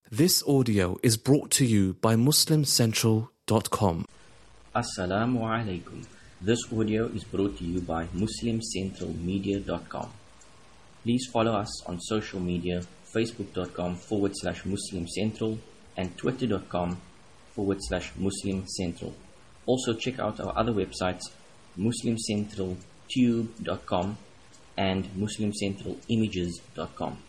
This audio is brought to you by MuslimCentral.com. Assalamu alaikum. This audio is brought to you by MuslimCentralMedia.com. Please follow us on social media, Facebook.com/MuslimCentral and Twitter.com/MuslimCentral. Also check out our other websites, MuslimCentralTube.com and MuslimCentralImages.com.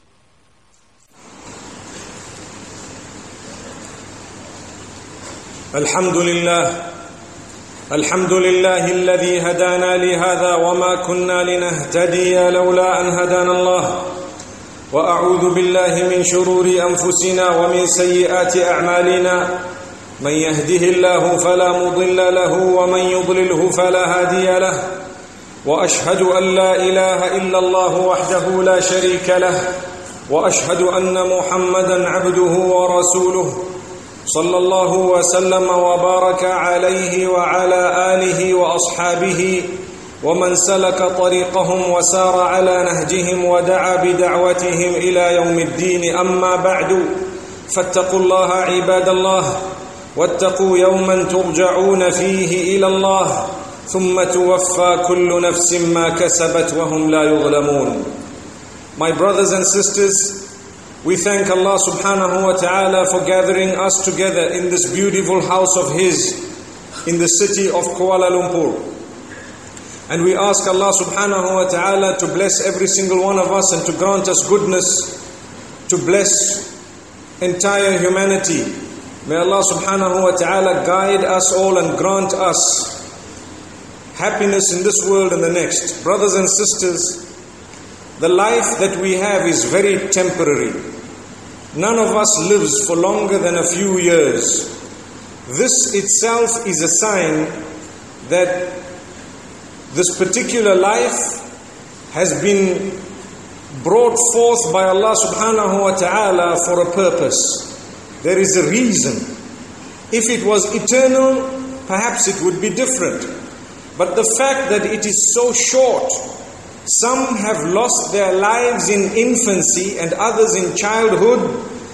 الحمد لله الذي هدانا لهذا وما كنا لنهتدي لولا أن هدانا الله وأعوذ بالله من شرور أنفسنا ومن سيئات أعمالنا من يهده الله فلا مضل له ومن يضلله فلا هادي له وأشهد أن لا إله إلا الله وحده لا شريك له وأشهد أن محمدا عبده ورسوله صلى الله وسلم وبارك عليه وعلى آله وأصحابه ومن سلك طريقهم وسار على نهجهم ودعا بدعوتهم إلى يوم الدين. أما بعد فاتقوا الله عباد الله واتقوا يوما ترجعون فيه إلى الله ثم توفى كل نفس ما كسبت وهم لا يظلمون. My brothers and sisters, we thank Allah subhanahu wa ta'ala for gathering us together in this beautiful house of His in the city of Kuala Lumpur. And we ask Allah subhanahu wa ta'ala to bless every single one of us and to grant us goodness, to bless entire humanity. May Allah subhanahu wa ta'ala guide us all and grant us happiness in this world and the next. Brothers and sisters, the life that we have is very temporary. None of us lives for longer than a few years. This itself is a sign that this particular life has been brought forth by Allah subhanahu wa ta'ala for a purpose. There is a reason. If it was eternal, perhaps it would be different. But the fact that it is so short, some have lost their lives in infancy and others in childhood,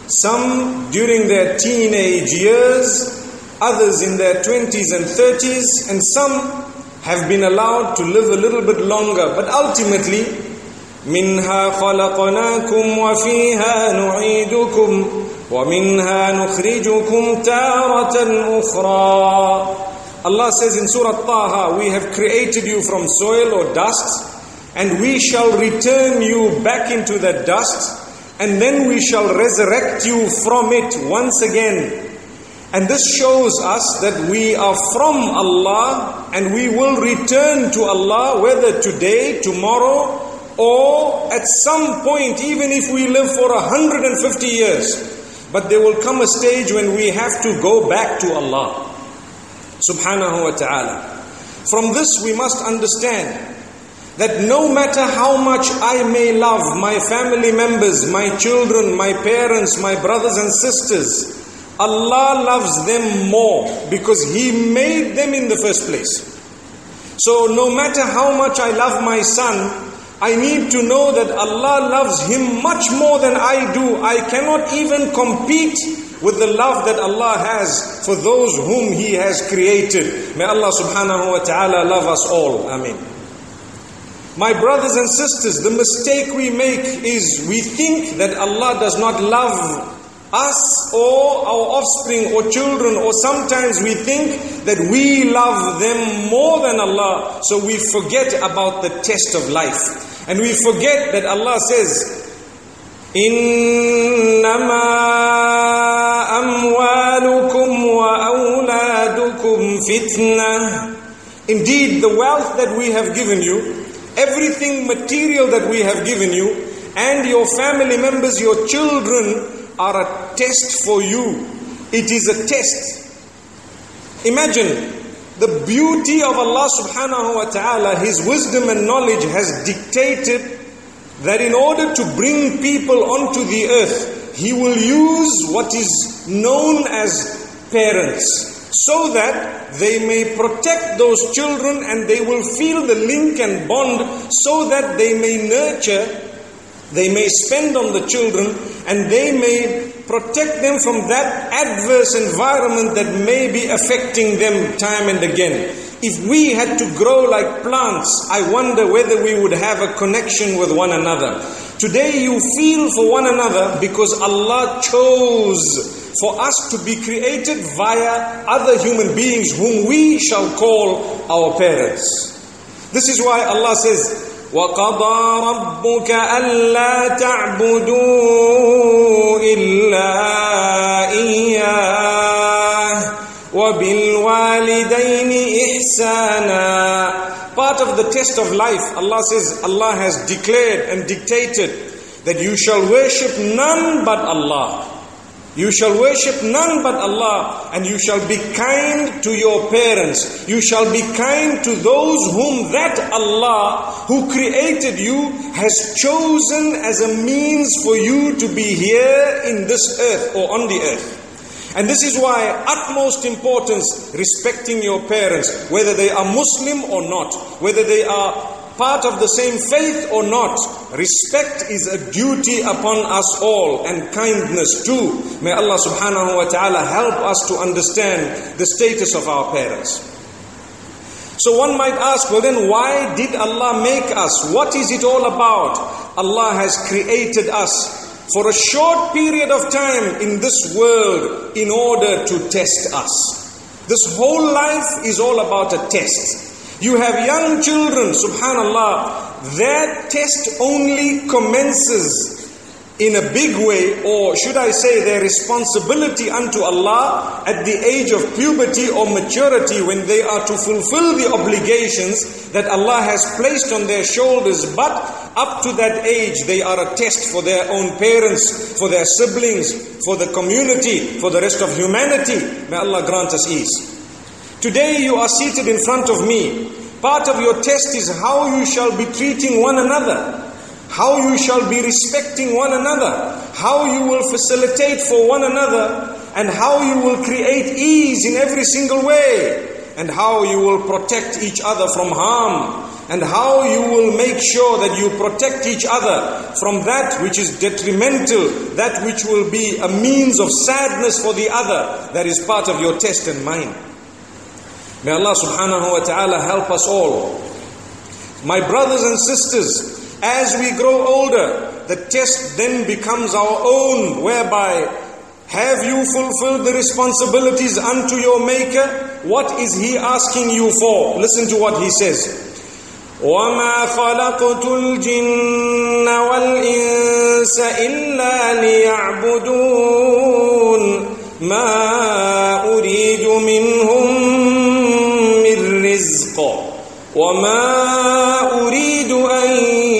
some during their teenage years, others in their 20s and 30s, and some have been allowed to live a little bit longer. But ultimately, مِنْهَا خَلَقْنَاكُمْ وَفِيهَا نُعِيدُكُمْ وَمِنْهَا نُخْرِجُكُمْ تَارَةً أُخْرَى. Allah says in Surah Taha, we have created you from soil or dust, and we shall return you back into that dust, and then we shall resurrect you from it once again. And this shows us that we are from Allah, and we will return to Allah, whether today, tomorrow, or at some point, even if we live for 150 years. But there will come a stage when we have to go back to Allah subhanahu wa ta'ala. From this we must understand that no matter how much I may love my family members, my children, my parents, my brothers and sisters, Allah loves them more because He made them in the first place. So no matter how much I love my son, I need to know that Allah loves him much more than I do. I cannot even compete with the love that Allah has for those whom He has created. May Allah subhanahu wa ta'ala love us all. Ameen. My brothers and sisters, the mistake we make is we think that Allah does not love us or our offspring or children, or sometimes we think that we love them more than Allah. So we forget about the test of life. And we forget that Allah says, إِنَّمَا أَمْوَالُكُمْ وَأَوْلَادُكُمْ فِتْنَةٌ. Indeed, the wealth that we have given you, everything material that we have given you, and your family members, your children, are a test for you. It is a test. Imagine the beauty of Allah subhanahu wa ta'ala. His wisdom and knowledge has dictated that in order to bring people onto the earth, He will use what is known as parents, so that they may protect those children and they will feel the link and bond, so that they may nurture, they may spend on the children, and they may protect them from that adverse environment that may be affecting them time and again. If we had to grow like plants, I wonder whether we would have a connection with one another. Today you feel for one another because Allah chose for us to be created via other human beings whom we shall call our parents. This is why Allah says, وَقَضَى رَبُّكَ أَلَّا تَعْبُدُوا إِلَّا إِيَّاهُ وَبِالْوَالِدَيْنِ إِحْسَانًا. Part of the test of life, Allah says, Allah has declared and dictated that you shall worship none but Allah. You shall worship none but Allah, and you shall be kind to your parents. You shall be kind to those whom that Allah who created you has chosen as a means for you to be here in this earth or on the earth. And this is why utmost importance respecting your parents, whether they are Muslim or not, whether they are part of the same faith or not. Respect is a duty upon us all, and kindness too. May Allah subhanahu wa ta'ala help us to understand the status of our parents. So one might ask, well then why did Allah make us? What is it all about? Allah has created us for a short period of time in this world in order to test us. This whole life is all about a test. You have young children, subhanallah, their test only commences in a big way, or should I say their responsibility unto Allah at the age of puberty or maturity, when they are to fulfill the obligations that Allah has placed on their shoulders. But up to that age, they are a test for their own parents, for their siblings, for the community, for the rest of humanity. May Allah grant us ease. Today you are seated in front of me. Part of your test is how you shall be treating one another, how you shall be respecting one another, how you will facilitate for one another, and how you will create ease in every single way, and how you will protect each other from harm, and how you will make sure that you protect each other from that which is detrimental, that which will be a means of sadness for the other. That is part of your test and mine. May Allah subhanahu wa ta'ala help us all. My brothers and sisters, as we grow older, the test then becomes our own, whereby have you fulfilled the responsibilities unto your Maker? What is He asking you for? Listen to what He says. وَمَا خَلَقْتُ الْجِنَّ وَالْإِنسَ إِلَّا لِيَعْبُدُونَ مَا أُرِيدُ مِنْهُمْ وَمَا أُرِيدُ أَن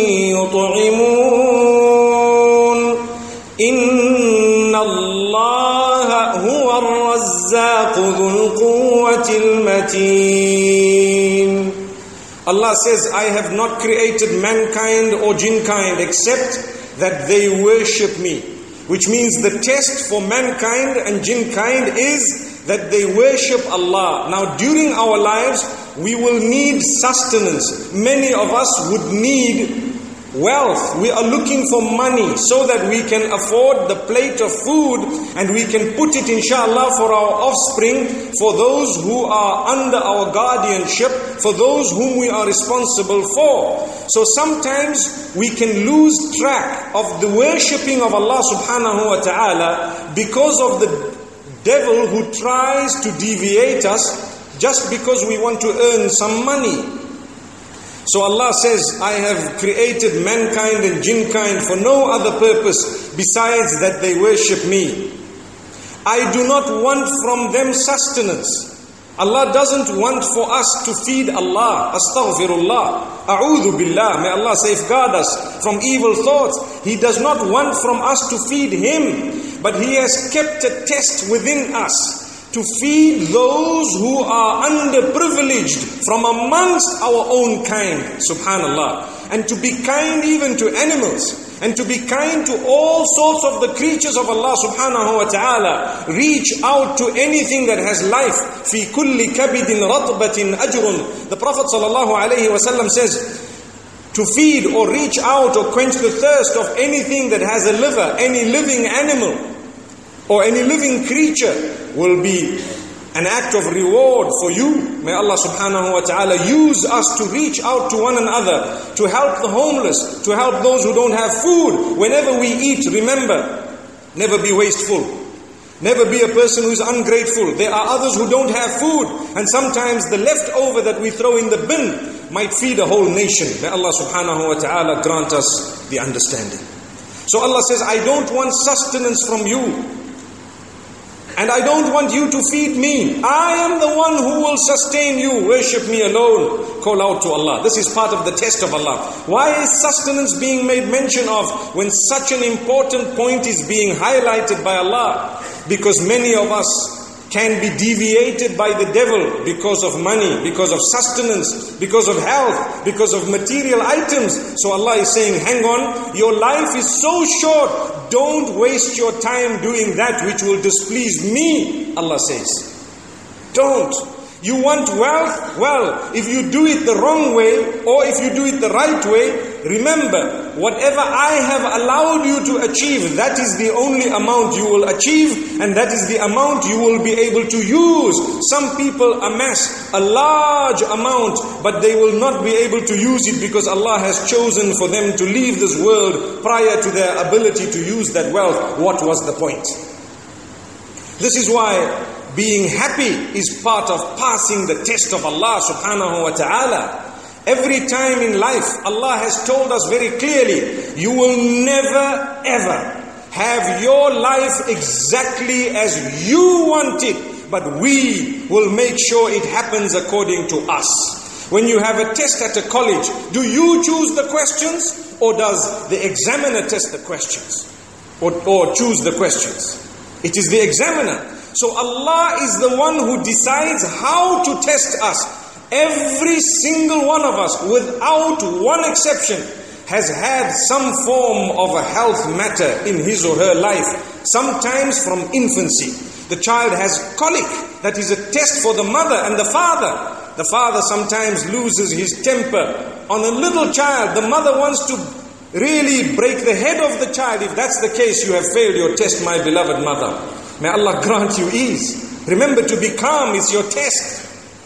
يُطْعِمُونَ إِنَّ اللَّهَ هُوَ الرَّزَّاقُ ذُو الْقُوَّةِ الْمَتِينِ. Allah says, I have not created mankind or jinkind except that they worship me. Which means the test for mankind and jinkind is that they worship Allah. Now during our lives, we will need sustenance. Many of us would need wealth. We are looking for money so that we can afford the plate of food, and we can put it inshallah for our offspring, for those who are under our guardianship, for those whom we are responsible for. So sometimes we can lose track of the worshipping of Allah subhanahu wa ta'ala because of the devil who tries to deviate us just because we want to earn some money. So Allah says, I have created mankind and jinkind for no other purpose besides that they worship me. I do not want from them sustenance. Allah doesn't want for us to feed Allah. Astaghfirullah. A'udhu billah. May Allah safeguard us from evil thoughts. He does not want from us to feed Him, but He has kept a test within us to feed those who are underprivileged from amongst our own kind, subhanallah, and to be kind even to animals, and to be kind to all sorts of the creatures of Allah subhanahu wa ta'ala. Reach out to anything that has life. Fi kulli kabidin ratbatin ajrun. The Prophet sallallahu alayhi wa sallam says, to feed or reach out or quench the thirst of anything that has a liver, any living animal. or any living creature will be an act of reward for you. May Allah subhanahu wa ta'ala use us to reach out to one another, to help the homeless, to help those who don't have food. Whenever we eat, remember, never be wasteful. Never be a person who is ungrateful. There are others who don't have food, and sometimes the leftover that we throw in the bin might feed a whole nation. May Allah subhanahu wa ta'ala grant us the understanding. So Allah says, I don't want sustenance from you. And I don't want you to feed me. I am the one who will sustain you. Worship me alone. Call out to Allah. This is part of the test of Allah. Why is sustenance being made mention of when such an important point is being highlighted by Allah? Because many of us can be deviated by the devil because of money, because of sustenance, because of health, because of material items. So Allah is saying, hang on, your life is so short. Don't waste your time doing that which will displease me, Allah says. Don't. You want wealth? Well, if you do it the wrong way, or if you do it the right way, remember, whatever I have allowed you to achieve, that is the only amount you will achieve, and that is the amount you will be able to use. Some people amass a large amount, but they will not be able to use it because Allah has chosen for them to leave this world prior to their ability to use that wealth. What was the point? This is why being happy is part of passing the test of Allah subhanahu wa ta'ala. Every time in life, Allah has told us very clearly, you will never ever have your life exactly as you want it, but we will make sure it happens according to us. When you have a test at a college, do you choose the questions, or does the examiner test the questions? Or choose the questions? It is the examiner. So Allah is the one who decides how to test us. Every single one of us, without one exception, has had some form of a health matter in his or her life. Sometimes from infancy. The child has colic. That is a test for the mother and the father. The father sometimes loses his temper on a little child. The mother wants to really break the head of the child. If that's the case, you have failed your test, my beloved mother. May Allah grant you ease. Remember, to be calm is your test.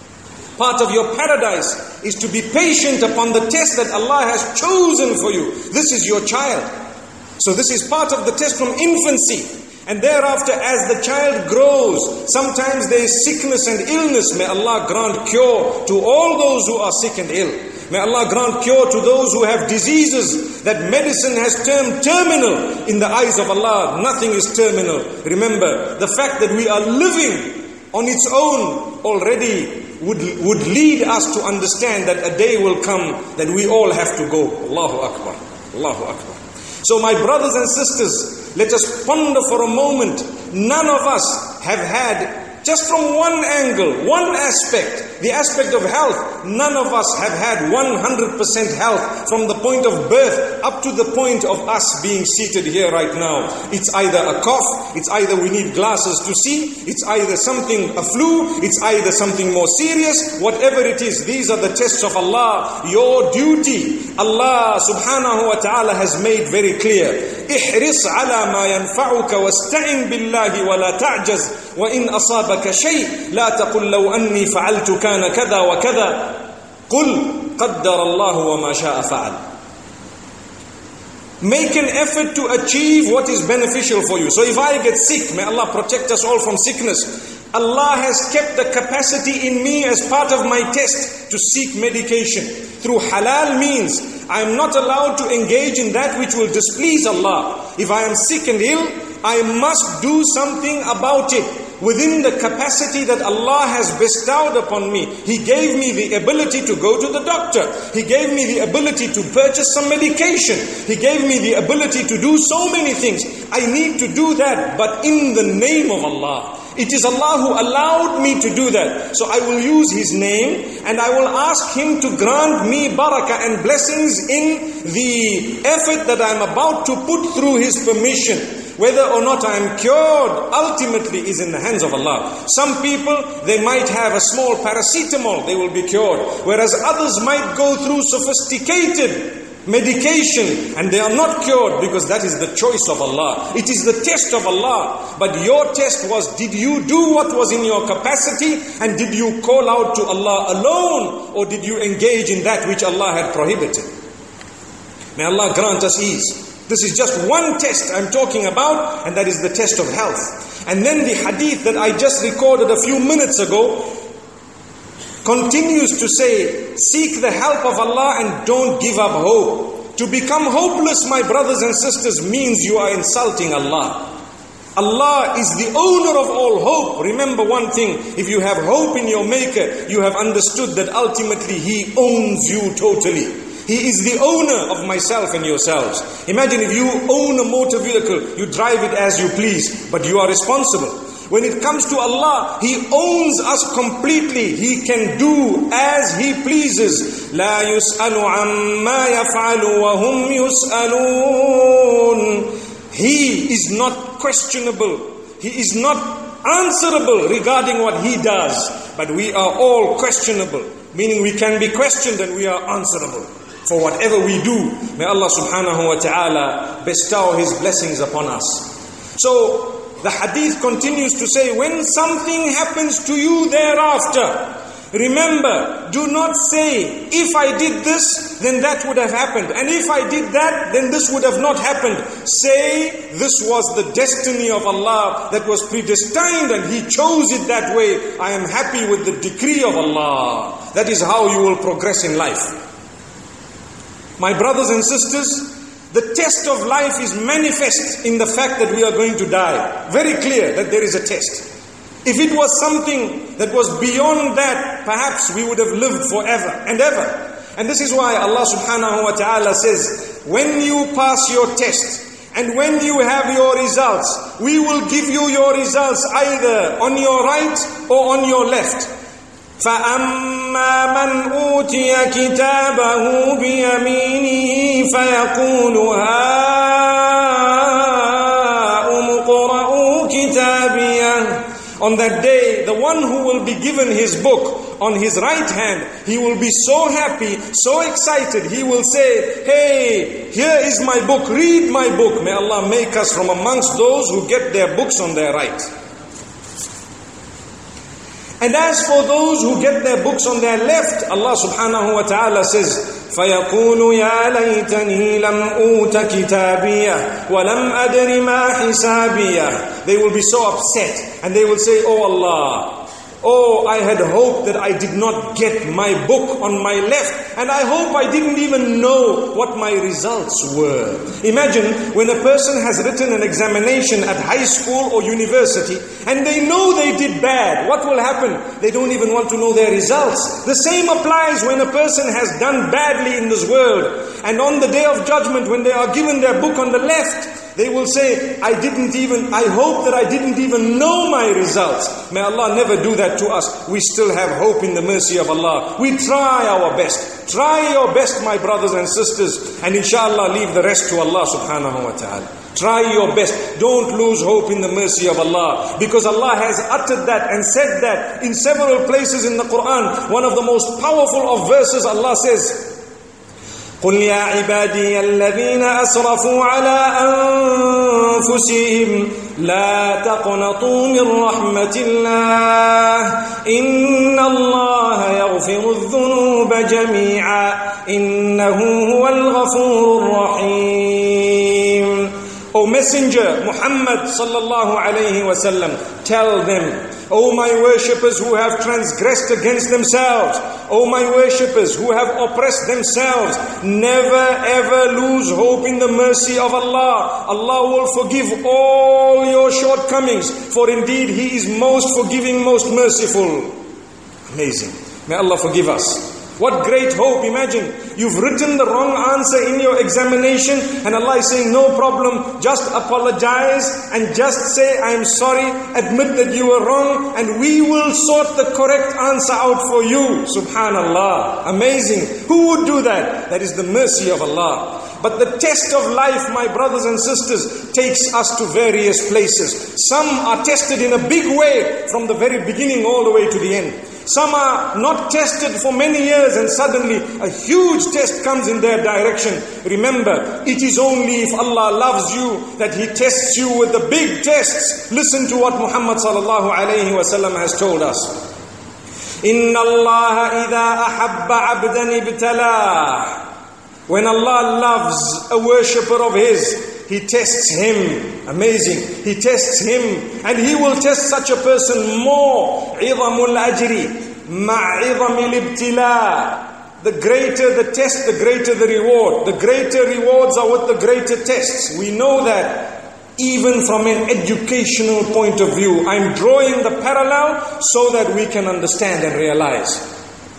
Part of your paradise is to be patient upon the test that Allah has chosen for you. This is your child. So this is part of the test from infancy. And thereafter, as the child grows, sometimes there is sickness and illness. May Allah grant cure to all those who are sick and ill. May Allah grant cure to those who have diseases that medicine has termed terminal. In the eyes of Allah, nothing is terminal. Remember, the fact that we are living on its own already would lead us to understand that a day will come that we all have to go. Allahu Akbar. Allahu Akbar. So my brothers and sisters, let us ponder for a moment. None of us have had, just from one angle, one aspect, the aspect of health, none of us have had 100% health from the point of birth up to the point of us being seated here right now. It's either a cough, it's either we need glasses to see, it's either something, a flu, it's either something more serious, whatever it is. These are the tests of Allah. Your duty, Allah subhanahu wa ta'ala has made very clear. احرص على ما ينفعك واستعن بالله ولا تعجز وإن أصابك شيء لا تقل لو أني فعلت كان كذا وكذا قل قدر الله وما شاء فعل. Make an effort to achieve what is beneficial for you. So if I get sick, may Allah protect us all from sickness. Allah has kept the capacity in me as part of my test to seek medication through halal means. I am not allowed to engage in that which will displease Allah. If I am sick and ill, I must do something about it within the capacity that Allah has bestowed upon me. He gave me the ability to go to the doctor. He gave me the ability to purchase some medication. He gave me the ability to do so many things. I need to do that, but in the name of Allah. It is Allah who allowed me to do that. So I will use His name and I will ask Him to grant me barakah and blessings in the effort that I am about to put through His permission. Whether or not I am cured ultimately is in the hands of Allah. Some people, they might have a small paracetamol, they will be cured. Whereas others might go through sophisticated medication, and they are not cured, because that is the choice of Allah. It is the test of Allah. But your test was, did you do what was in your capacity, and did you call out to Allah alone, or did you engage in that which Allah had prohibited? May Allah grant us ease. This is just one test I'm talking about, and that is the test of health. And then the hadith that I just recorded a few minutes ago continues to say, seek the help of Allah and don't give up hope. To become hopeless, my brothers and sisters, means you are insulting Allah. Allah is the owner of all hope. Remember one thing, if you have hope in your Maker, you have understood that ultimately He owns you totally. He is the owner of myself and yourselves. Imagine if you own a motor vehicle, you drive it as you please, but you are responsible. When it comes to Allah, He owns us completely. He can do as He pleases. لا يسأل عما يفعل وهم يسألون. He is not questionable. He is not answerable regarding what He does. But we are all questionable, meaning we can be questioned and we are answerable for whatever we do. May Allah subhanahu wa ta'ala bestow His blessings upon us. So, the hadith continues to say, when something happens to you thereafter, remember, do not say, if I did this, then that would have happened. And if I did that, then this would have not happened. Say, this was the destiny of Allah that was predestined and He chose it that way. I am happy with the decree of Allah. That is how you will progress in life. My brothers and sisters, the test of life is manifest in the fact that we are going to die. Very clear that there is a test. If it was something that was beyond that, perhaps we would have lived forever and ever. And this is why Allah subhanahu wa ta'ala says, when you pass your test and when you have your results, we will give you your results either on your right or on your left. فَأَمَّا مَنْ أُوتِيَ كِتَابَهُ بِيَمِينِهِ فَيَقُولُ هَاؤُمُ اقْرَءُوا كِتَابِيَهْ. On that day, the one who will be given his book on his right hand, he will be so happy, so excited. He will say, hey, here is my book, read my book. May Allah make us from amongst those who get their books on their right. And as for those who get their books on their left, Allah subhanahu wa ta'ala says, فَيَقُولُ يَا لَيْتَنِي لَمْ أُوتَ كِتَابِيَهْ وَلَمْ أَدْرِ مَا حِسَابِيَهْ. They will be so upset and they will say, oh Allah, oh, I had hoped that I did not get my book on my left, and I hope I didn't even know what my results were. Imagine when a person has written an examination at high school or university, and they know they did bad. What will happen? They don't even want to know their results. The same applies when a person has done badly in this world, and on the day of judgment, when they are given their book on the left, they will say, I hope that I didn't even know my results. May Allah never do that to us. We still have hope in the mercy of Allah. We try our best. Try your best, my brothers and sisters, and inshallah leave the rest to Allah subhanahu wa ta'ala. Try your best. Don't lose hope in the mercy of Allah, because Allah has uttered that and said that in several places in the Quran. One of the most powerful of verses, Allah says, قُلْ يَا عِبَادِيَ الَّذِينَ أَسْرَفُوا عَلَىٰ أَنفُسِهِمْ لَا تَقْنَطُوا مِنْ رَحْمَةِ اللَّهِ إِنَّ اللَّهَ يَغْفِرُ الذُّنُوبَ جَمِيعًا إِنَّهُ هُوَ الْغَفُورُ الرَّحِيمُ. O Messenger Muhammad sallallahu alayhi wa sallam, tell them, O my worshippers who have transgressed against themselves, O my worshippers who have oppressed themselves, never ever lose hope in the mercy of Allah. Allah will forgive all your shortcomings, for indeed He is most forgiving, most merciful. Amazing. May Allah forgive us. What great hope. Imagine, you've written the wrong answer in your examination and Allah is saying, no problem, just apologize and just say, I am sorry, admit that you were wrong, and we will sort the correct answer out for you. Subhanallah. Amazing. Who would do that? That is the mercy of Allah. But the test of life, my brothers and sisters, takes us to various places. Some are tested in a big way from the very beginning all the way to the end. Some are not tested for many years and suddenly a huge test comes in their direction. Remember, it is only if Allah loves you that He tests you with the big tests. Listen to what Muhammad sallallahu alayhi wa sallam has told us. Inna Allah idha ahabba abdan ibtalah. When Allah loves a worshipper of His, He tests him. Amazing. He tests him. And He will test such a person more. عِظَمُ الْأَجْرِ مَعْ عِظَمِ الْإِبْتِلَاءِ. The greater the test, the greater the reward. The greater rewards are with the greater tests. We know that even from an educational point of view. I'm drawing the parallel so that we can understand and realize.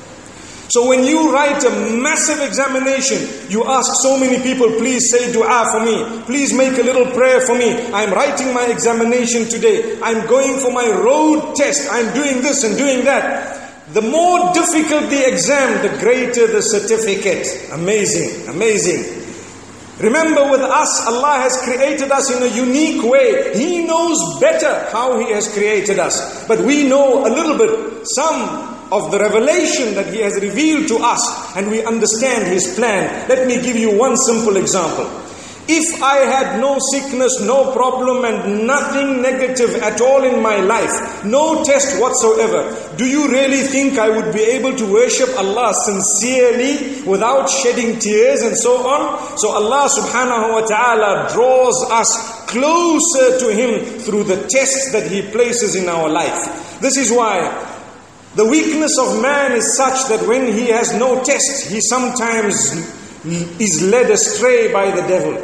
So when you write a massive examination, you ask so many people, please say dua for me. Please make a little prayer for me. I'm writing my examination today. I'm going for my road test. I'm doing this and doing that. The more difficult the exam, the greater the certificate. Amazing, amazing. Remember, with us, Allah has created us in a unique way. He knows better how He has created us. But we know a little bit, some of the revelation that He has revealed to us, and we understand His plan. Let me give you one simple example. If I had no sickness, no problem, and nothing negative at all in my life, no test whatsoever, do you really think I would be able to worship Allah sincerely without shedding tears and so on? So Allah subhanahu wa ta'ala draws us closer to Him through the tests that He places in our life. This is why the weakness of man is such that when he has no test, he sometimes is led astray by the devil.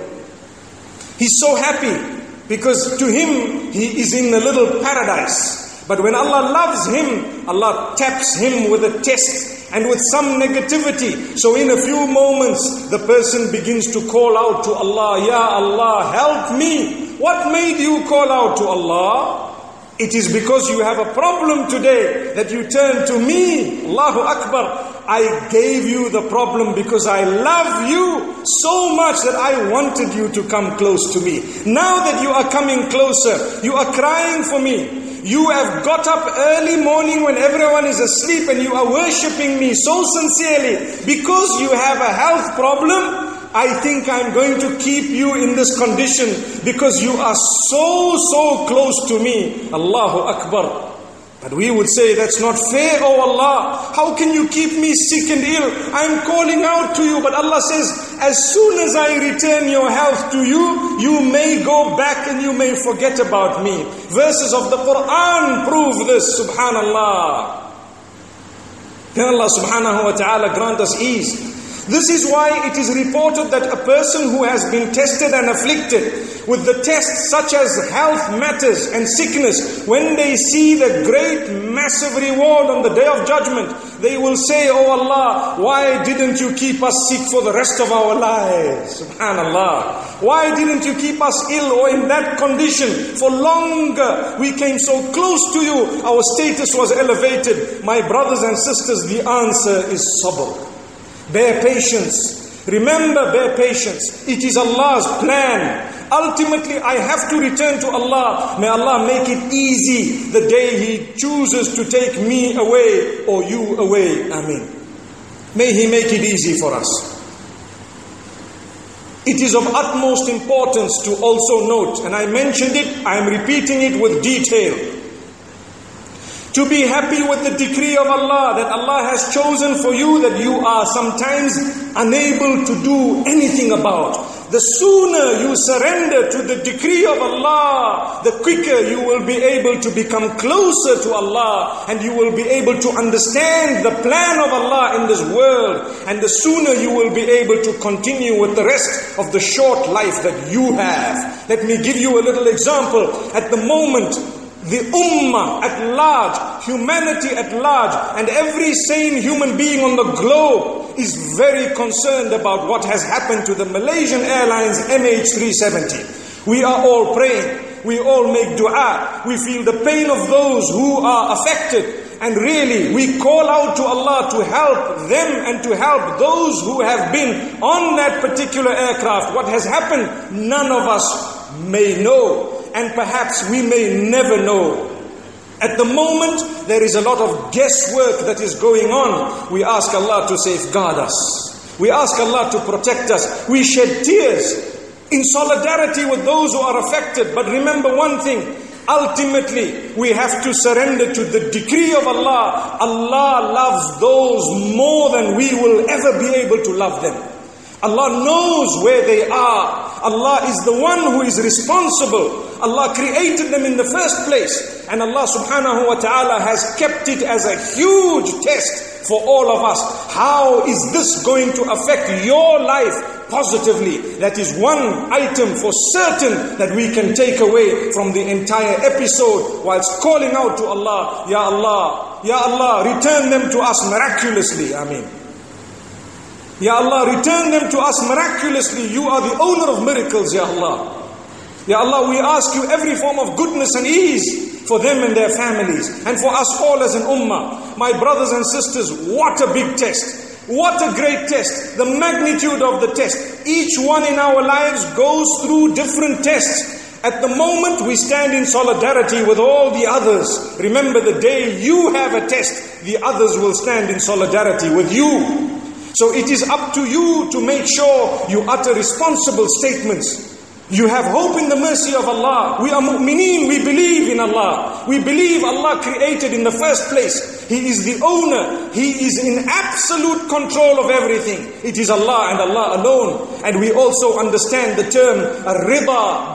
He's so happy because to him, he is in a little paradise. But when Allah loves him, Allah taps him with a test and with some negativity. So in a few moments, the person begins to call out to Allah, Ya Allah, help me. What made you call out to Allah? It is because you have a problem today that you turn to me. Allahu Akbar. I gave you the problem because I love you so much that I wanted you to come close to me. Now that you are coming closer, you are crying for me. You have got up early morning when everyone is asleep and you are worshipping me so sincerely. Because you have a health problem, I think I'm going to keep you in this condition because you are so close to me. Allahu Akbar. But we would say, that's not fair, oh Allah. How can you keep me sick and ill? I'm calling out to you. But Allah says, as soon as I return your health to you, you may go back and you may forget about me. Verses of the Quran prove this, subhanallah. May Allah subhanahu wa ta'ala grant us ease. This is why it is reported that a person who has been tested and afflicted with the tests such as health matters and sickness, when they see the great massive reward on the day of judgment, they will say, Oh Allah, why didn't you keep us sick for the rest of our lives? Subhanallah. Why didn't you keep us ill or in that condition for longer? We came so close to you, our status was elevated. My brothers and sisters, the answer is sabr. Bear patience. Remember, bear patience. It is Allah's plan. Ultimately, I have to return to Allah. May Allah make it easy the day He chooses to take me away or you away. Ameen. May He make it easy for us. It is of utmost importance to also note, and I mentioned it, I am repeating it with detail, to be happy with the decree of Allah that Allah has chosen for you that you are sometimes unable to do anything about. The sooner you surrender to the decree of Allah, the quicker you will be able to become closer to Allah and you will be able to understand the plan of Allah in this world, and the sooner you will be able to continue with the rest of the short life that you have. Let me give you a little example. At the moment, the ummah at large, humanity at large, and every sane human being on the globe is very concerned about what has happened to the Malaysian Airlines MH370. We are all praying. We all make dua. We feel the pain of those who are affected. And really, we call out to Allah to help them and to help those who have been on that particular aircraft. What has happened, none of us may know. And perhaps we may never know. At the moment, there is a lot of guesswork that is going on. We ask Allah to safeguard us. We ask Allah to protect us. We shed tears in solidarity with those who are affected. But remember one thing, ultimately, we have to surrender to the decree of Allah. Allah loves those more than we will ever be able to love them. Allah knows where they are. Allah is the one who is responsible. Allah created them in the first place. And Allah subhanahu wa ta'ala has kept it as a huge test for all of us. How is this going to affect your life positively? That is one item for certain that we can take away from the entire episode whilst calling out to Allah, Ya Allah, Ya Allah, return them to us miraculously. Ameen. Ya Allah, return them to us miraculously. You are the owner of miracles, Ya Allah. Ya Allah, we ask you every form of goodness and ease for them and their families, and for us all as an ummah. My brothers and sisters, what a big test. What a great test. The magnitude of the test. Each one in our lives goes through different tests. At the moment, we stand in solidarity with all the others. Remember, the day you have a test, the others will stand in solidarity with you. So it is up to you to make sure you utter responsible statements. You have hope in the mercy of Allah. We are mu'mineen, we believe in Allah. We believe Allah created in the first place. He is the owner. He is in absolute control of everything. It is Allah and Allah alone. And we also understand the term ar-rida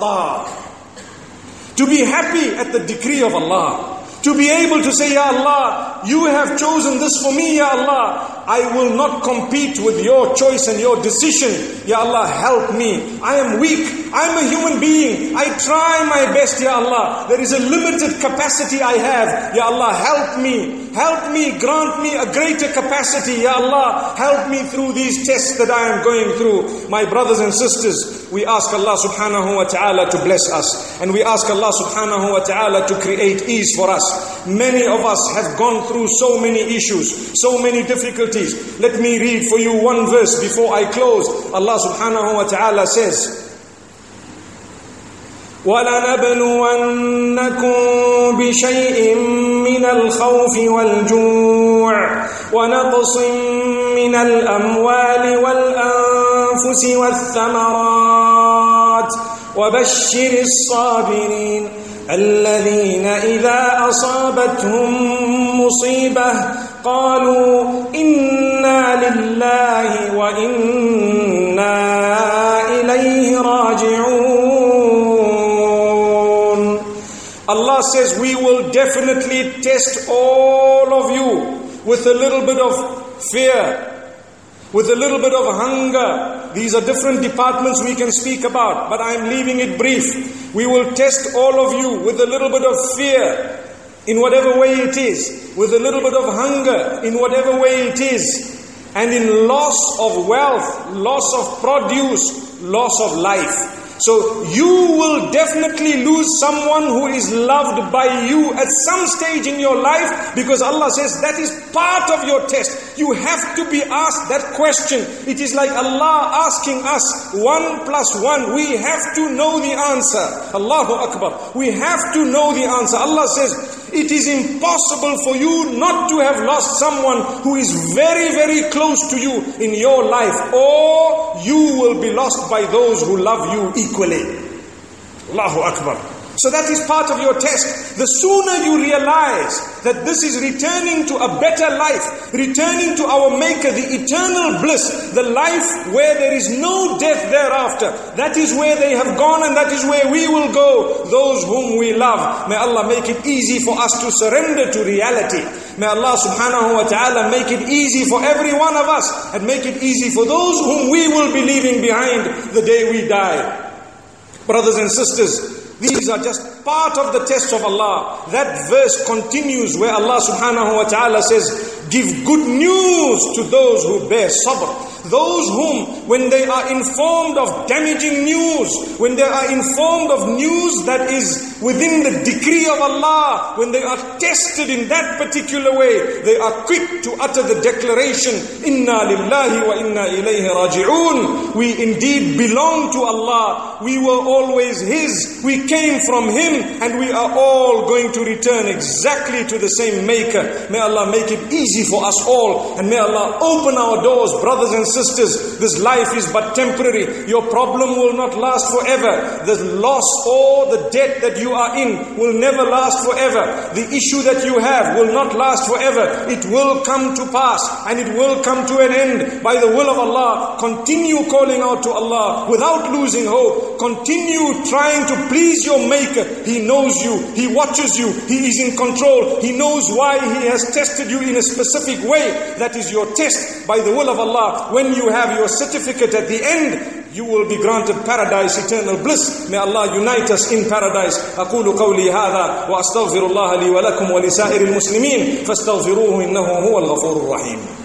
bil-qada. To be happy at the decree of Allah. To be able to say, Ya Allah, you have chosen this for me, Ya Allah. I will not compete with your choice and your decision. Ya Allah, help me. I am weak. I am a human being. I try my best, Ya Allah. There is a limited capacity I have. Ya Allah, help me. Help me. Grant me a greater capacity. Ya Allah, help me through these tests that I am going through. My brothers and sisters, we ask Allah subhanahu wa ta'ala to bless us. And we ask Allah subhanahu wa ta'ala to create ease for us. Many of us have gone through so many issues, so many difficulties. Let me read for you one verse before I close. Allah subhanahu wa ta'ala says, وَلَنَبْلُوَنَّكُمْ بِشَيْءٍ مِّنَ الْخَوْفِ وَالْجُوعِ وَنَقْصٍ مِّنَ الْأَمْوَالِ وَالْأَنفُسِ وَالثَّمَرَاتِ وَبَشِّرِ الصَّابِرِينَ الذين إذا أصابتهم مصيبة قالوا إنا لله وإنا إليه راجعون. Allah says, we will definitely test all of you with a little bit of fear, with a little bit of hunger. These are different departments we can speak about, but I'm leaving it brief. We will test all of you with a little bit of fear, in whatever way it is, with a little bit of hunger, in whatever way it is, and in loss of wealth, loss of produce, loss of life. So you will definitely lose someone who is loved by you at some stage in your life, because Allah says that is part of your test. You have to be asked that question. It is like Allah asking us 1 + 1. We have to know the answer. Allahu Akbar. We have to know the answer. Allah says it is impossible for you not to have lost someone who is very, very close to you in your life, or you will be lost by those who love you equally. Allahu Akbar. So that is part of your test. The sooner you realize that this is returning to a better life, returning to our Maker, the eternal bliss, the life where there is no death thereafter, that is where they have gone and that is where we will go, those whom we love. May Allah make it easy for us to surrender to reality. May Allah subhanahu wa ta'ala make it easy for every one of us, and make it easy for those whom we will be leaving behind the day we die. Brothers and sisters, these are just part of the tests of Allah. That verse continues where Allah subhanahu wa ta'ala says, give good news to those who bear sabr. those whom, when they are informed of damaging news, when they are informed of news that is within the decree of Allah, when they are tested in that particular way, they are quick to utter the declaration, Inna lillahi wa inna ilayhi raji'un. We indeed belong to Allah. We were always His. We came from Him, and we are all going to return exactly to the same Maker. May Allah make it easy for us all, and may Allah open our doors, brothers and sisters. This life is but temporary. Your problem will not last forever. The loss or the debt that you are in will never last forever. The issue that you have will not last forever. It will come to pass, and it will come to an end by the will of Allah. Continue calling out to Allah without losing hope. Continue trying to please your Maker. He knows you. He watches you. He is in control. He knows why He has tested you in a specific way. That is your test by the will of Allah. When you have your certificate at the end, you will be granted paradise, eternal bliss. May Allah unite us in paradise. أقول قولي هذا وأستغفر الله لي ولكم ولسائر المسلمين فاستغفروه إنه هو الغفور الرحيم.